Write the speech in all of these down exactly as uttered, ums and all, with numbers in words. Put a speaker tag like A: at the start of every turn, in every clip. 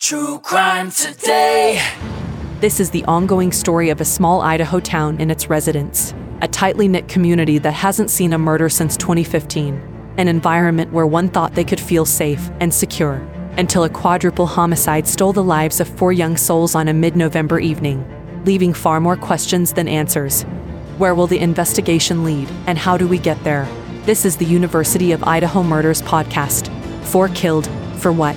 A: True Crime Today.
B: This is the ongoing story of a small Idaho town and its residents, a tightly knit community that hasn't seen a murder since twenty fifteen, an environment where one thought they could feel safe and secure, until a quadruple homicide stole the lives of four young souls on a mid-November evening, leaving far more questions than answers. Where will the investigation lead, and how do we get there? This is the University of Idaho Murders podcast. Four killed, for what?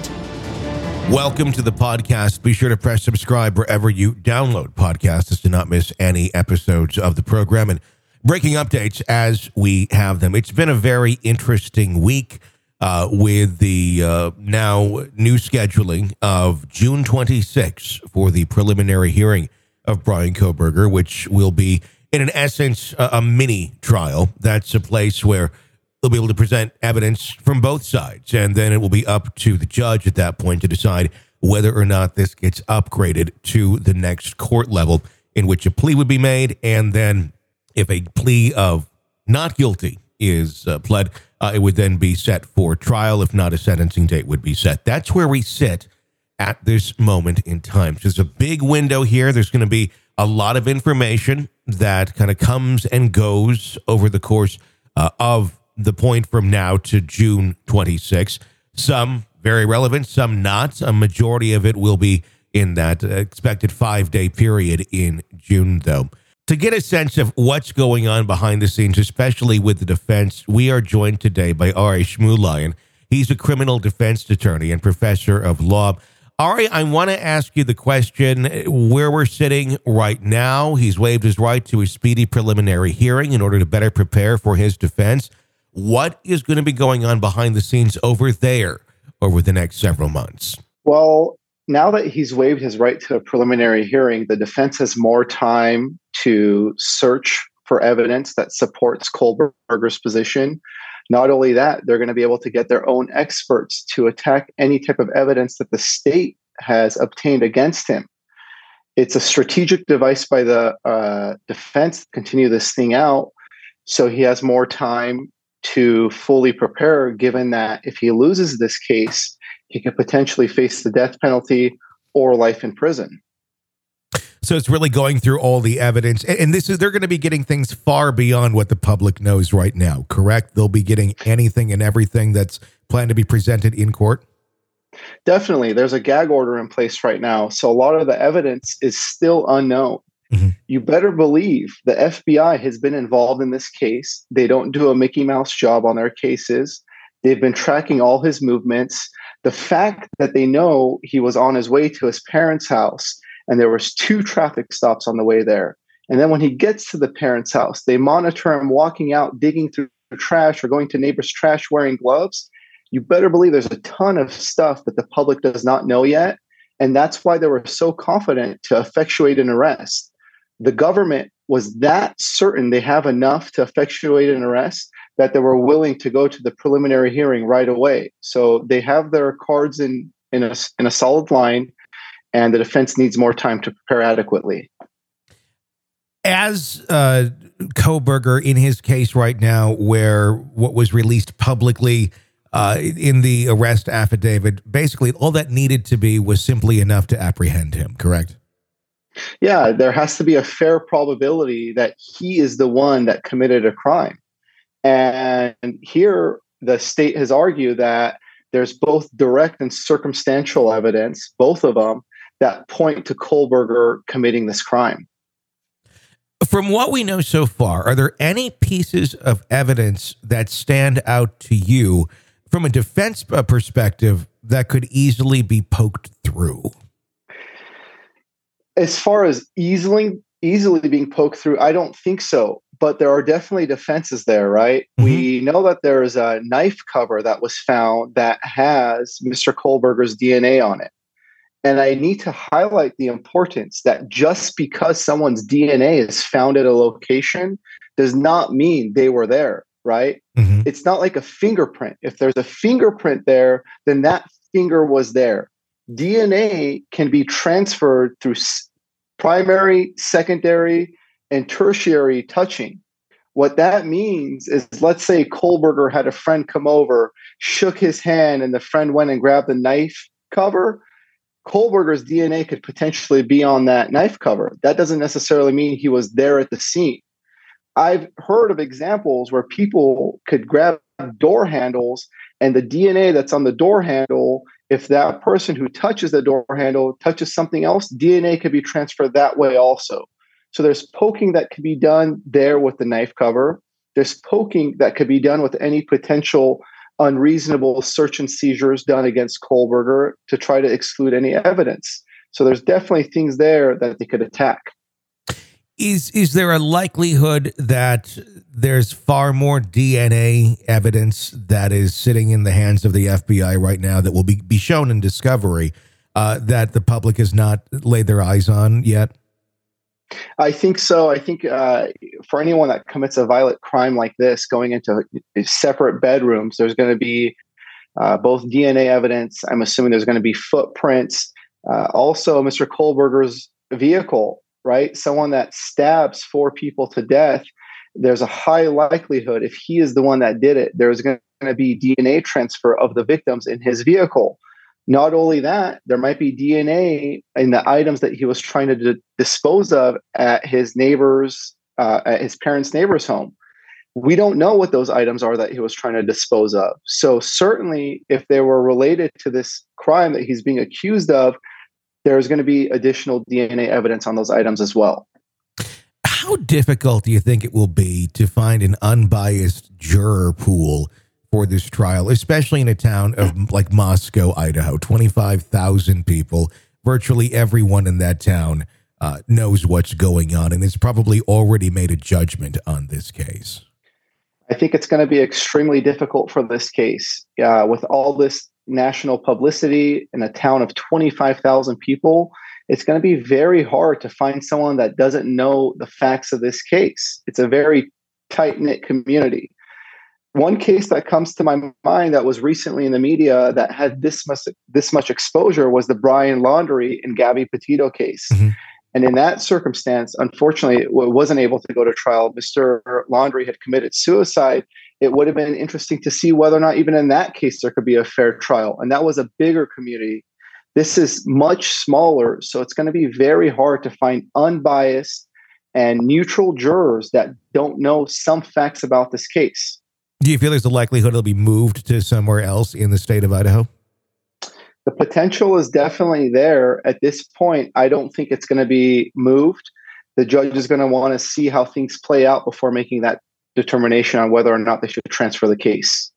C: Welcome to the podcast. Be sure to press subscribe wherever you download podcasts to not miss any episodes of the program and breaking updates as we have them. It's been a very interesting week uh, with the uh, now new scheduling of June twenty-sixth for the preliminary hearing of Bryan Kohberger, which will be, in an essence, a, a mini trial. That's a place where they'll be able to present evidence from both sides, and then it will be up to the judge at that point to decide whether or not this gets upgraded to the next court level in which a plea would be made, and then if a plea of not guilty is uh, pled, uh, it would then be set for trial. If not, a sentencing date would be set. That's where we sit at this moment in time. So there's a big window here. There's going to be a lot of information that kind of comes and goes over the course uh, of the point from now to June twenty-sixth. Some very relevant, some not. A majority of it will be in that expected five-day period in June, though. To get a sense of what's going on behind the scenes, especially with the defense, we are joined today by Ari Schmulian. He's a criminal defense attorney and professor of law. Ari, I want to ask you the question where we're sitting right now. He's waived his right to a speedy preliminary hearing in order to better prepare for his defense. What is going to be going on behind the scenes over there over the next several months?
D: Well, now that he's waived his right to a preliminary hearing, the defense has more time to search for evidence that supports Kohberger's position. Not only that, they're going to be able to get their own experts to attack any type of evidence that the state has obtained against him. It's a strategic device by the uh, defense to continue this thing out, so he has more time to fully prepare, given that if he loses this case, he could potentially face the death penalty or life in prison.
C: So it's really going through all the evidence. And this is, they're going to be getting things far beyond what the public knows right now, correct? They'll be getting anything and everything that's planned to be presented in court?
D: Definitely. There's a gag order in place right now. So a lot of the evidence is still unknown. Mm-hmm. You better believe the F B I has been involved in this case. They don't do a Mickey Mouse job on their cases. They've been tracking all his movements. The fact that they know he was on his way to his parents' house and there was two traffic stops on the way there. And then when he gets to the parents' house, they monitor him walking out, digging through trash or going to neighbors' trash wearing gloves. You better believe there's a ton of stuff that the public does not know yet. And that's why they were so confident to effectuate an arrest. The government was that certain they have enough to effectuate an arrest that they were willing to go to the preliminary hearing right away. So they have their cards in, in, a, in a solid line, and the defense needs more time to prepare adequately.
C: As uh, Kohberger, in his case right now, where what was released publicly uh, in the arrest affidavit, basically all that needed to be was simply enough to apprehend him, correct?
D: Yeah, there has to be a fair probability that he is the one that committed a crime. And here, the state has argued that there's both direct and circumstantial evidence, both of them, that point to Kohberger committing this crime.
C: From what we know so far, are there any pieces of evidence that stand out to you from a defense perspective that could easily be poked through?
D: As far as easily easily being poked through, I don't think so. But there are definitely defenses there, right? Mm-hmm. We know that there is a knife cover that was found that has Mister Kohberger's D N A on it. And I need to highlight the importance that just because someone's D N A is found at a location does not mean they were there, right? Mm-hmm. It's not like a fingerprint. If there's a fingerprint there, then that finger was there. D N A can be transferred through primary, secondary, and tertiary touching. What that means is, let's say Kohberger had a friend come over, shook his hand, and the friend went and grabbed the knife cover. Kohlberger's D N A could potentially be on that knife cover. That doesn't necessarily mean he was there at the scene. I've heard of examples where people could grab door handles and the D N A that's on the door handle, if that person who touches the door handle touches something else, D N A could be transferred that way also. So there's poking that could be done there with the knife cover. There's poking that could be done with any potential unreasonable search and seizures done against Kohlberger to try to exclude any evidence. So there's definitely things there that they could attack.
C: Is is there a likelihood that there's far more D N A evidence that is sitting in the hands of the F B I right now that will be, be shown in discovery uh, that the public has not laid their eyes on yet?
D: I think so. I think uh, for anyone that commits a violent crime like this, going into separate bedrooms, there's going to be uh, both D N A evidence. I'm assuming there's going to be footprints. Uh, also, Mister Kohlberger's vehicle, right? Someone that stabs four people to death. There's a high likelihood if he is the one that did it, there's going to be D N A transfer of the victims in his vehicle. Not only that, there might be D N A in the items that he was trying to d- dispose of at his neighbor's, uh, at his parents' neighbor's home. We don't know what those items are that he was trying to dispose of. So certainly, if they were related to this crime that he's being accused of, there's going to be additional D N A evidence on those items as well.
C: How difficult do you think it will be to find an unbiased juror pool for this trial, especially in a town of like Moscow, Idaho, twenty-five thousand people? Virtually everyone in that town uh, knows what's going on and has probably already made a judgment on this case.
D: I think it's going to be extremely difficult for this case. Uh, with all this national publicity in a town of twenty-five thousand people, it's going to be very hard to find someone that doesn't know the facts of this case. It's a very tight-knit community. One case that comes to my mind that was recently in the media that had this much, this much exposure was the Brian Laundrie and Gabby Petito case. Mm-hmm. And in that circumstance, unfortunately, it wasn't able to go to trial. Mister Laundrie had committed suicide. It would have been interesting to see whether or not even in that case there could be a fair trial. And that was a bigger community. This is much smaller, so it's going to be very hard to find unbiased and neutral jurors that don't know some facts about this case.
C: Do you feel there's a likelihood it'll be moved to somewhere else in the state of Idaho?
D: The potential is definitely there. At this point, I don't think it's going to be moved. The judge is going to want to see how things play out before making that determination on whether or not they should transfer the case.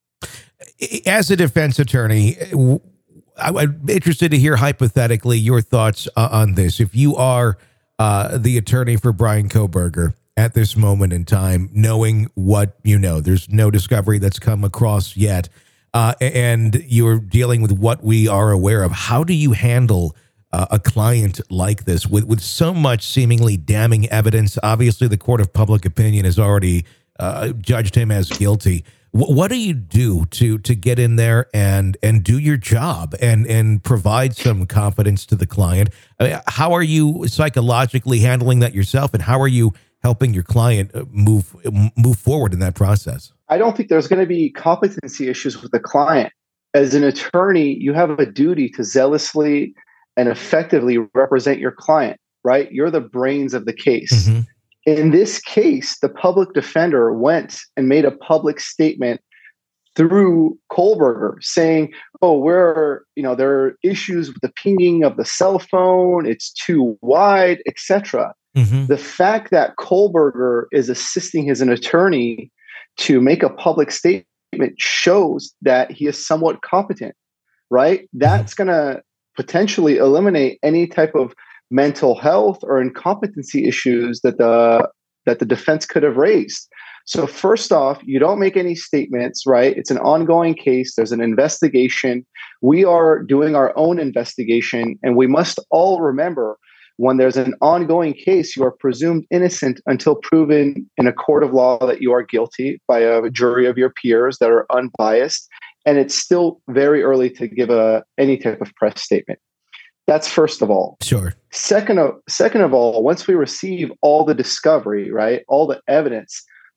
C: As a defense attorney, I'm interested to hear hypothetically your thoughts uh, on this. If you are uh, the attorney for Bryan Kohberger at this moment in time, knowing what you know, there's no discovery that's come across yet, uh, and you're dealing with what we are aware of, how do you handle uh, a client like this with, with so much seemingly damning evidence? Obviously, the court of public opinion has already uh, judged him as guilty. What do you do to to get in there and and do your job and and provide some confidence to the client? I mean, how are you psychologically handling that yourself, and how are you helping your client move move forward in that process?
D: I don't think there's going to be competency issues with the client. As an attorney, you have a duty to zealously and effectively represent your client, right? You're the brains of the case. Mm-hmm. In this case, the public defender went and made a public statement through Kohlberger saying, oh, we're, you know, there are issues with the pinging of the cell phone, it's too wide, et cetera. Mm-hmm. The fact that Kohlberger is assisting his an attorney to make a public statement shows that he is somewhat competent, right? That's going to potentially eliminate any type of mental health or incompetency issues that the that the defense could have raised. So first off, you don't make any statements, right? It's an ongoing case. There's an investigation. We are doing our own investigation, and we must all remember when there's an ongoing case, you are presumed innocent until proven in a court of law that you are guilty by a jury of your peers that are unbiased. And it's still very early to give a any type of press statement. That's first of all.
C: Sure.
D: Second of, second of all, once we receive all the discovery, right, all the evidence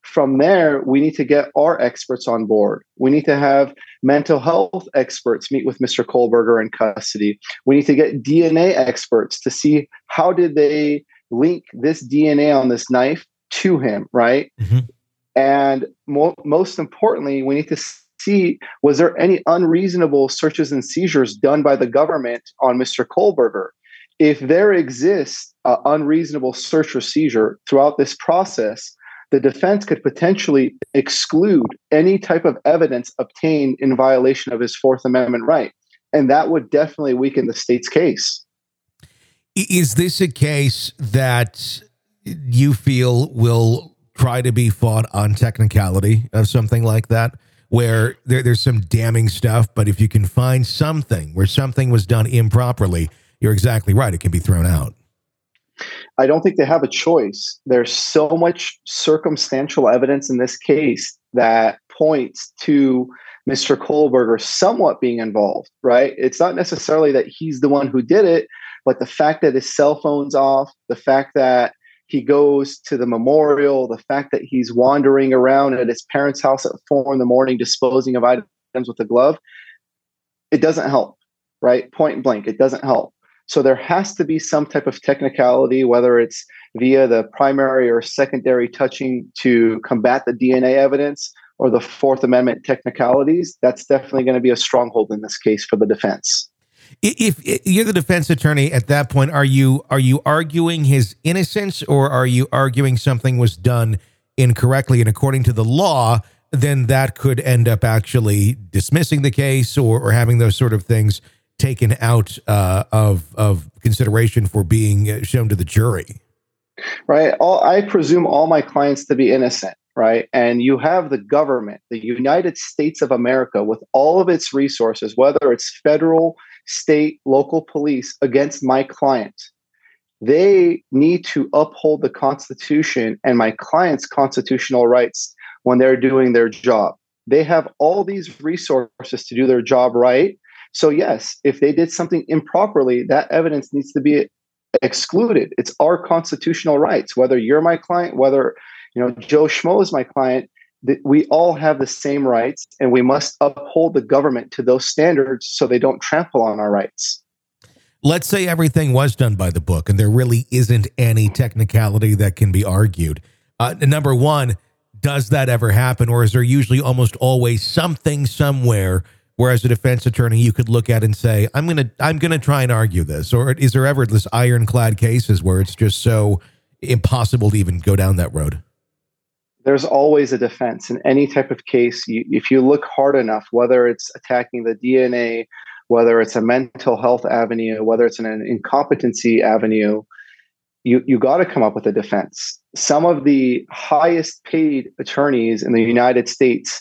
D: From there, we need to get our experts on board. We need to have mental health experts meet with Mister Kohlberger in custody. We need to get D N A experts to see how did they link this D N A on this knife to him, right? Mm-hmm. And mo- most importantly, we need to see, was there any unreasonable searches and seizures done by the government on Mister Kohlberger? If there exists an unreasonable search or seizure throughout this process, the defense could potentially exclude any type of evidence obtained in violation of his Fourth Amendment right. And that would definitely weaken the state's case.
C: Is this a case that you feel will try to be fought on technicality of something like that, where there, there's some damning stuff, but if you can find something where something was done improperly, you're exactly right, it can be thrown out?
D: I don't think they have a choice. There's so much circumstantial evidence in this case that points to Mister Kohlberger somewhat being involved, right? It's not necessarily that he's the one who did it, but the fact that his cell phone's off, the fact that he goes to the memorial, the fact that he's wandering around at his parents' house at four in the morning disposing of items with a glove, it doesn't help, right? Point blank, it doesn't help. So there has to be some type of technicality, whether it's via the primary or secondary touching to combat the D N A evidence or the Fourth Amendment technicalities. That's definitely going to be a stronghold in this case for the defense.
C: If, if you're the defense attorney at that point, are you are you arguing his innocence, or are you arguing something was done incorrectly? And according to the law, then that could end up actually dismissing the case or, or having those sort of things taken out uh, of of consideration for being shown to the jury.
D: Right. All, I presume all my clients to be innocent, right? And you have the government, the United States of America, with all of its resources, whether it's federal, state, local police, against my client. They need to uphold the Constitution and my client's constitutional rights when they're doing their job. They have all these resources to do their job right. So yes, if they did something improperly, that evidence needs to be excluded. It's our constitutional rights. Whether you're my client, whether you know Joe Schmo is my client, that we all have the same rights, and we must uphold the government to those standards so they don't trample on our rights.
C: Let's say everything was done by the book, and there really isn't any technicality that can be argued. Uh, number one, does that ever happen, or is there usually almost always something somewhere where as a defense attorney you could look at and say, I'm going to I'm going to try and argue this? Or is there ever this ironclad cases where it's just so impossible to even go down that road?
D: There's always a defense in any type of case. You, if you look hard enough, whether it's attacking the D N A, whether it's a mental health avenue, whether it's an, an incompetency avenue, you, you got to come up with a defense. Some of the highest paid attorneys in the United States,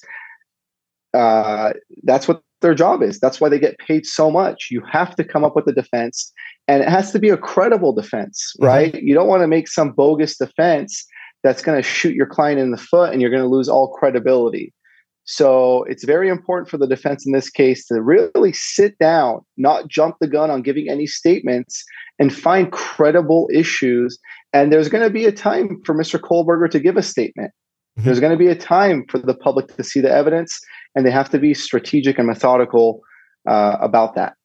D: uh, that's what their job is. That's why they get paid so much. You have to come up with a defense, and it has to be a credible defense, right? Mm-hmm. You don't want to make some bogus defense that's going to shoot your client in the foot and you're going to lose all credibility. So it's very important for the defense in this case to really sit down, not jump the gun on giving any statements, and find credible issues. And there's going to be a time for Mister Kohlberger to give a statement. Mm-hmm. There's going to be a time for the public to see the evidence, and they have to be strategic and methodical uh, about that.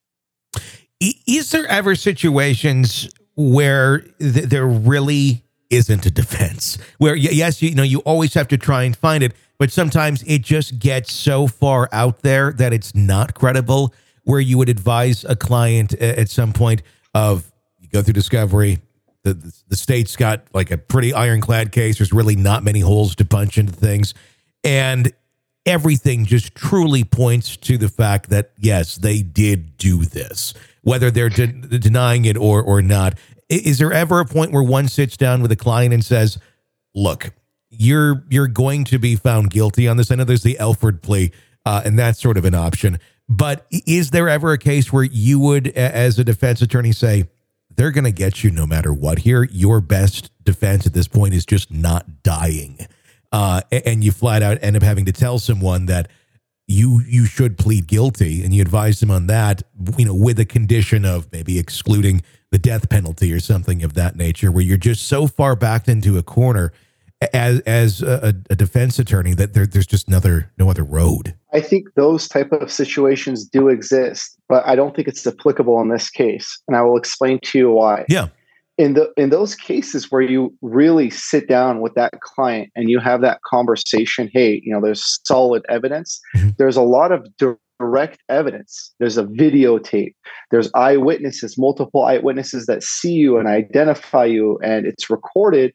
C: Is there ever situations where th- there really isn't a defense, where yes, you know, you always have to try and find it, but sometimes it just gets so far out there that it's not credible, where you would advise a client at some point of, you go through discovery, the, the, the state's got like a pretty ironclad case, there's really not many holes to punch into things, and everything just truly points to the fact that, yes, they did do this, whether they're de- denying it or or not. Is there ever a point where one sits down with a client and says, look, you're you're going to be found guilty on this? I know there's the Elford plea, uh, and that's sort of an option. But is there ever a case where you would, as a defense attorney, say, they're going to get you no matter what here? Your best defense at this point is just not dying. Uh, and you flat out end up having to tell someone that you you should plead guilty, and you advise them on that, you know, with a condition of maybe excluding the death penalty or something of that nature, where you're just so far backed into a corner as as a, a defense attorney that there, there's just another no other road.
D: I think those type of situations do exist, but I don't think it's applicable in this case, and I will explain to you why.
C: Yeah.
D: In the in those cases where you really sit down with that client and you have that conversation, hey, you know, there's solid evidence. Mm-hmm. There's a lot of direct evidence. There's a videotape. There's eyewitnesses, multiple eyewitnesses that see you and identify you, and it's recorded,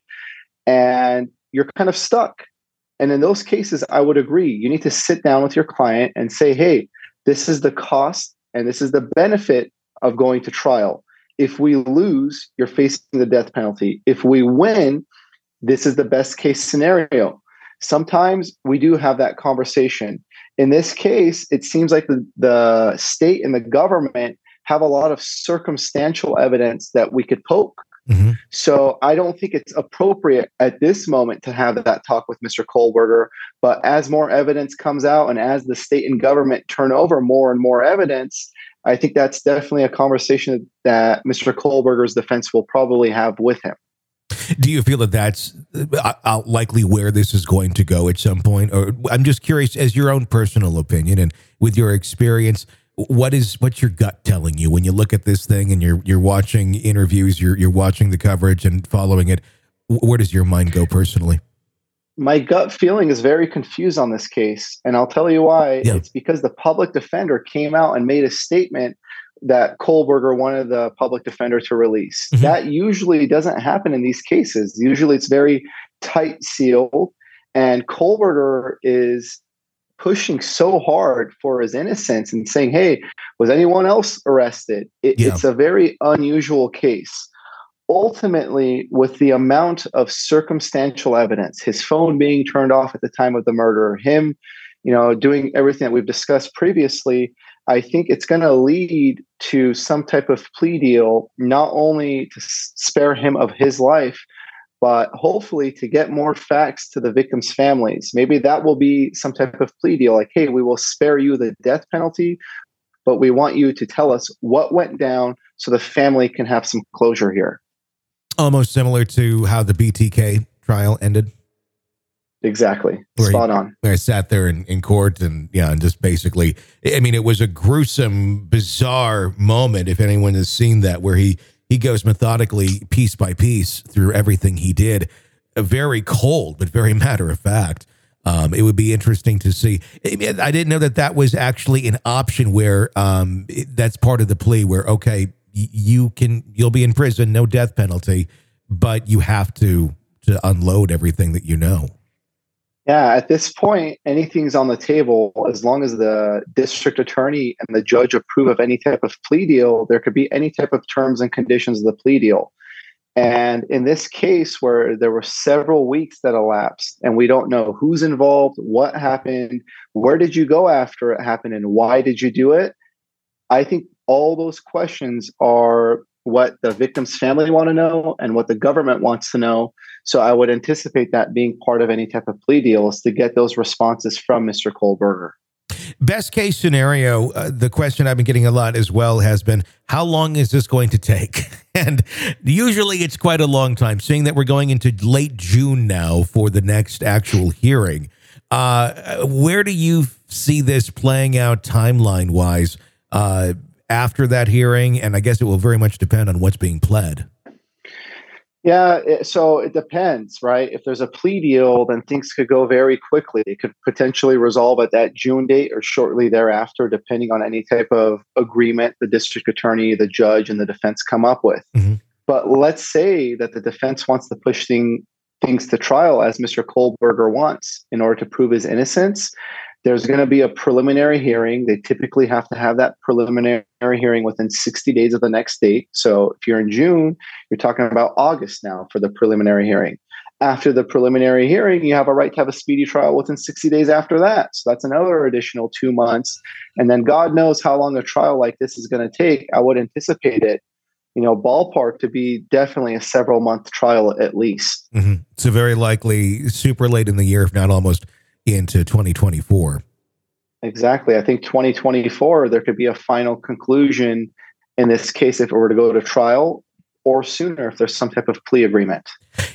D: and you're kind of stuck. And in those cases, I would agree. You need to sit down with your client and say, hey, this is the cost and this is the benefit of going to trial. If we lose, you're facing the death penalty. If we win, this is the best case scenario. Sometimes we do have that conversation. In this case, it seems like the, the state and the government have a lot of circumstantial evidence that we could poke. Mm-hmm. So I don't think it's appropriate at this moment to have that talk with Mister Kohlberger. But as more evidence comes out and as the state and government turn over more and more evidence, I think that's definitely a conversation that Mister Kohlberger's defense will probably have with him.
C: Do you feel that that's uh, likely where this is going to go at some point? Or I'm just curious, as your own personal opinion and with your experience, what is what's your gut telling you when you look at this thing and you're you're watching interviews, you're you're watching the coverage and following it? Where does your mind go personally?
D: My gut feeling is very confused on this case, and I'll tell you why. Yeah. It's because the public defender came out and made a statement that Kohlberger wanted the public defender to release. Mm-hmm. That usually doesn't happen in these cases. Usually it's very tight sealed, and Kohlberger is pushing so hard for his innocence and saying, hey, was anyone else arrested? It, yeah. It's a very unusual case. Ultimately, with the amount of circumstantial evidence, his phone being turned off at the time of the murder, him, you know, doing everything that we've discussed previously, I think it's going to lead to some type of plea deal, not only to spare him of his life, but hopefully to get more facts to the victims' families. Maybe that will be some type of plea deal, like, hey, we will spare you the death penalty, but we want you to tell us what went down so the family can have some closure here.
C: Almost similar to how the B T K trial ended.
D: Exactly.
C: Where
D: Spot
C: he,
D: on.
C: Where I sat there in, in court and, yeah, and just basically, I mean, it was a gruesome, bizarre moment, if anyone has seen that, where he, he goes methodically, piece by piece, through everything he did. Very cold, but very matter of fact. Um, it would be interesting to see. I didn't know that that was actually an option where um, it, that's part of the plea where, okay, you can, you'll be in prison, no death penalty, but you have to, to unload everything that you know.
D: Yeah, at this point, anything's on the table. As long as the district attorney and the judge approve of any type of plea deal, there could be any type of terms and conditions of the plea deal. And in this case, where there were several weeks that elapsed and we don't know who's involved, what happened, where did you go after it happened, and why did you do it? I think all those questions are what the victim's family want to know and what the government wants to know. So I would anticipate that being part of any type of plea deal is to get those responses from Mister Kohlberger.
C: Best case scenario, uh, the question I've been getting a lot as well has been, how long is this going to take? And usually it's quite a long time, seeing that we're going into late June now for the next actual hearing. Uh, where do you see this playing out timeline-wise uh, after that hearing? And I guess it will very much depend on what's being pled.
D: Yeah, it, so it depends, right? If there's a plea deal, then things could go very quickly. It could potentially resolve at that June date or shortly thereafter, depending on any type of agreement the district attorney, the judge, and the defense come up with. Mm-hmm. But let's say that the defense wants to push thing, things to trial as Mister Kohlberger wants in order to prove his innocence. There's going to be a preliminary hearing. They typically have to have that preliminary hearing within sixty days of the next date. So if you're in June, you're talking about August now for the preliminary hearing. After the preliminary hearing, you have a right to have a speedy trial within sixty days after that. So that's another additional two months. And then God knows how long a trial like this is going to take. I would anticipate it, you know, ballpark to be definitely a several month trial at least.
C: Mm-hmm. So very likely super late in the year, if not almost into twenty twenty-four.
D: Exactly. I think twenty twenty-four, there could be a final conclusion in this case if it were to go to trial, or sooner if there's some type of plea agreement.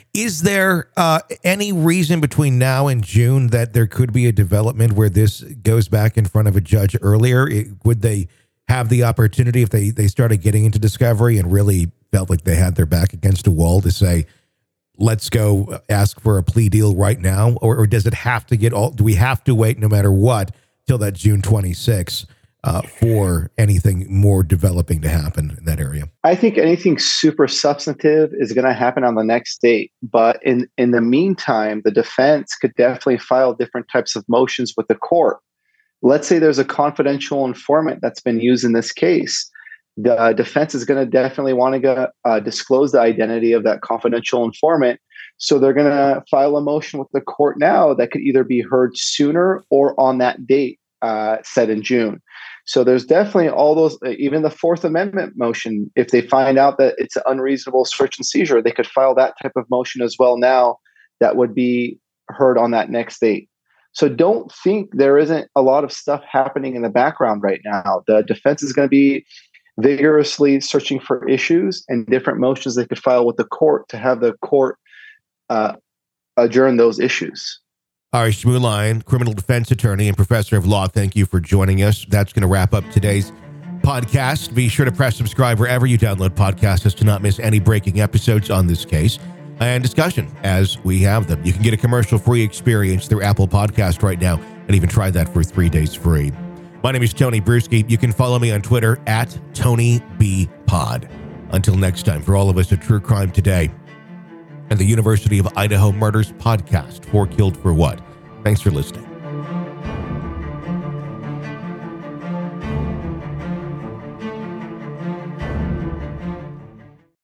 C: Is there uh, any reason between now and June that there could be a development where this goes back in front of a judge earlier? It, would they have the opportunity if they, they started getting into discovery and really felt like they had their back against a wall to say, let's go ask for a plea deal right now? Or, or does it have to get all, do we have to wait no matter what till that June twenty-sixth uh, for anything more developing to happen in that area?
D: I think anything super substantive is going to happen on the next date. But in, in the meantime, the defense could definitely file different types of motions with the court. Let's say there's a confidential informant that's been used in this case. The defense is going to definitely want to go, uh, disclose the identity of that confidential informant. So they're going to file a motion with the court now that could either be heard sooner or on that date uh, set in June. So there's definitely all those, even the Fourth Amendment motion, if they find out that it's an unreasonable search and seizure, they could file that type of motion as well now that would be heard on that next date. So don't think there isn't a lot of stuff happening in the background right now. The defense is going to be vigorously searching for issues and different motions they could file with the court to have the court uh, adjourn those issues.
C: All right, Shmuel Lyon, criminal defense attorney and professor of law, thank you for joining us. That's going to wrap up today's podcast. Be sure to press subscribe wherever you download podcasts to not miss any breaking episodes on this case and discussion as we have them. You can get a commercial-free experience through Apple Podcast right now and even try that for three days free. My name is Tony Bruschi. You can follow me on Twitter at Tony B Pod. Until next time, for all of us at True Crime Today and the University of Idaho Murders Podcast, For Killed for What. Thanks for listening.